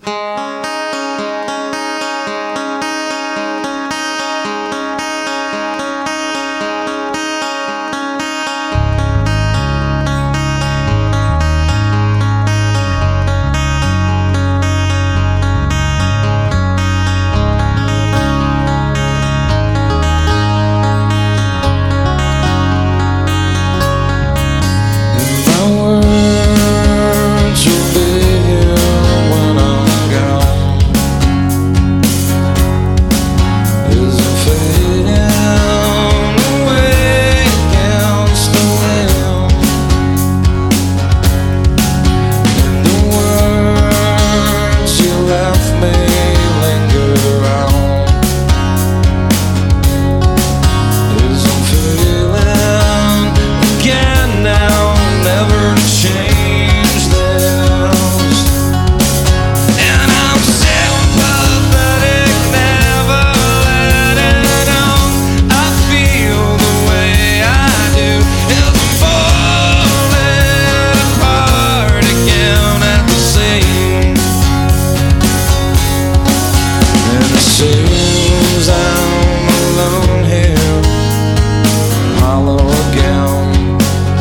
Seems I'm alone here, hollow again.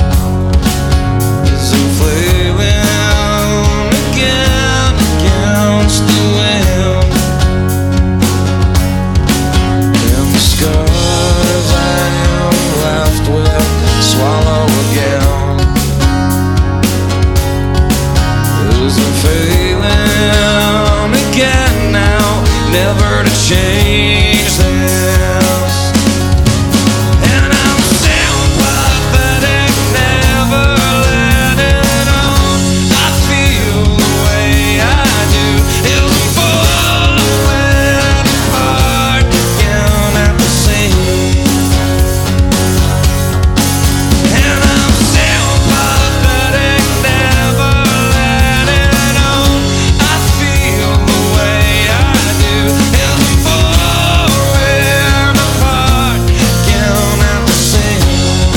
Is it flailing again against the wind? In the scars I am left with, swallow again. Is it failing again now? Never to change this. And I'm sympathetic, never letting on. I feel the way I do. It's falling apart again at the seams. And I'm sympathetic, never letting on. I feel the way I do. It's falling apart again at the seams.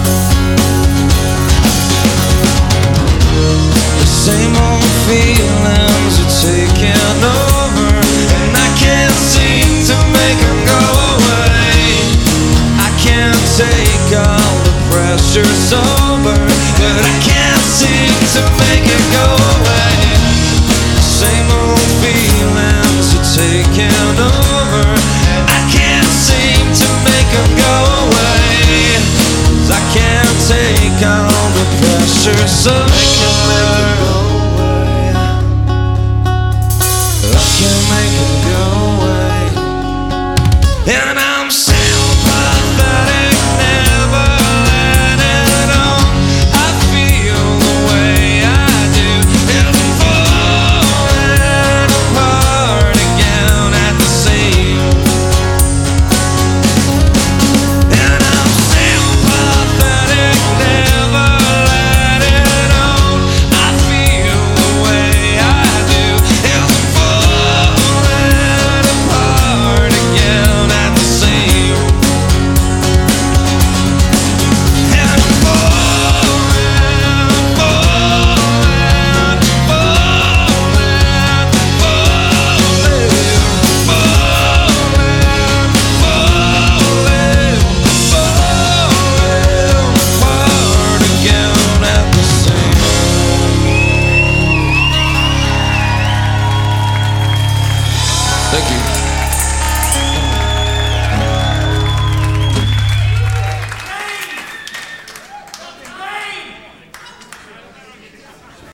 The same old feelings are taking over, and I can't seem to make them go away. I can't take all the pressure sober, but I can't seem to make it go away. Same old feelings are taking over, I can't seem to make them go away. 'Cause I can't take all the pressure sober.